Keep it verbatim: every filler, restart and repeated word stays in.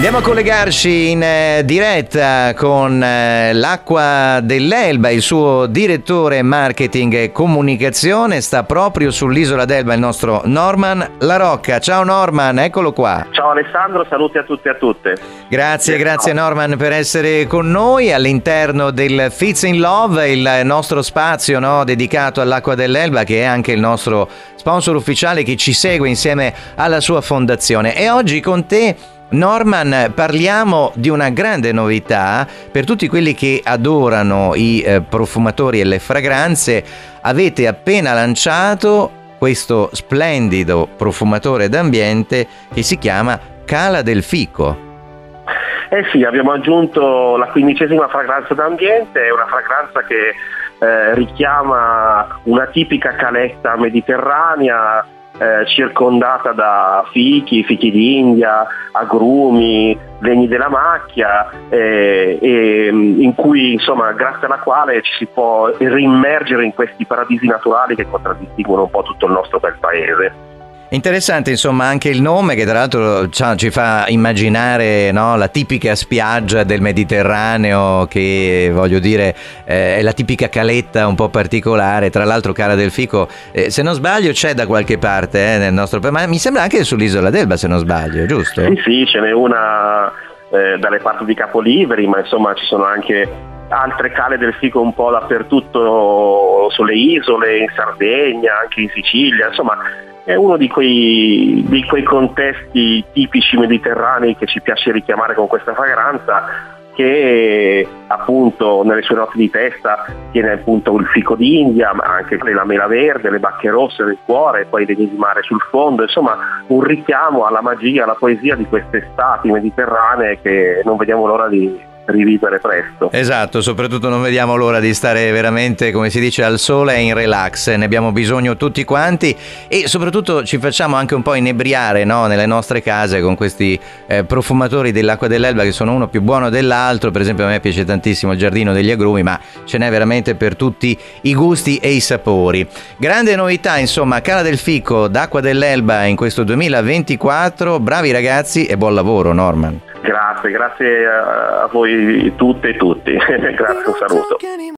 Andiamo a collegarci in eh, diretta con eh, l'Acqua dell'Elba, il suo direttore marketing e comunicazione. Sta proprio sull'isola d'Elba il nostro Norman La Rocca. Ciao Norman, eccolo qua. Ciao Alessandro, saluti a tutti e a tutte. Grazie, grazie Norman per essere con noi all'interno del Fits in Love, il nostro spazio, no, dedicato all'Acqua dell'Elba, che è anche il nostro sponsor ufficiale che ci segue insieme alla sua fondazione. E oggi con te, Norman, parliamo di una grande novità per tutti quelli che adorano i eh, profumatori e le fragranze. Avete appena lanciato questo splendido profumatore d'ambiente che si chiama Cala del Fico. Eh sì, abbiamo aggiunto la quindicesima fragranza d'ambiente, è una fragranza che eh, richiama una tipica caletta mediterranea, Eh, circondata da fichi, fichi d'India, agrumi, legni della macchia, eh, e, in cui, insomma, grazie alla quale ci si può rimmergere in questi paradisi naturali che contraddistinguono un po' tutto il nostro bel paese. Interessante, insomma, anche il nome che tra l'altro ci fa immaginare, no, la tipica spiaggia del Mediterraneo che, voglio dire, eh, è la tipica caletta un po' particolare. Tra l'altro Cala del Fico, eh, se non sbaglio, c'è da qualche parte eh, nel nostro paese, ma mi sembra anche sull'isola d'Elba, se non sbaglio, giusto? Sì, sì, ce n'è una eh, dalle parti di Capoliveri, ma insomma ci sono anche altre cale del Fico un po' dappertutto sulle isole, in Sardegna, anche in Sicilia, insomma è uno di quei, di quei contesti tipici mediterranei che ci piace richiamare con questa fragranza, che appunto nelle sue note di testa tiene appunto il fico d'India, ma anche la mela verde, le bacche rosse nel cuore e poi i legni di mare sul fondo, insomma un richiamo alla magia, alla poesia di queste estati mediterranee che non vediamo l'ora di rivivere presto. Esatto, soprattutto non vediamo l'ora di stare veramente, come si dice, al sole e in relax, ne abbiamo bisogno tutti quanti e soprattutto ci facciamo anche un po' inebriare, no, nelle nostre case con questi eh, profumatori dell'Acqua dell'Elba che sono uno più buono dell'altro. Per esempio a me piace tantissimo il Giardino degli Agrumi, ma ce n'è veramente per tutti i gusti e i sapori. Grande novità, insomma, Cala del Fico d'Acqua dell'Elba in questo duemilaventiquattro. Bravi ragazzi e buon lavoro, Norman. Grazie, grazie a voi tutte e tutti. Grazie, un saluto.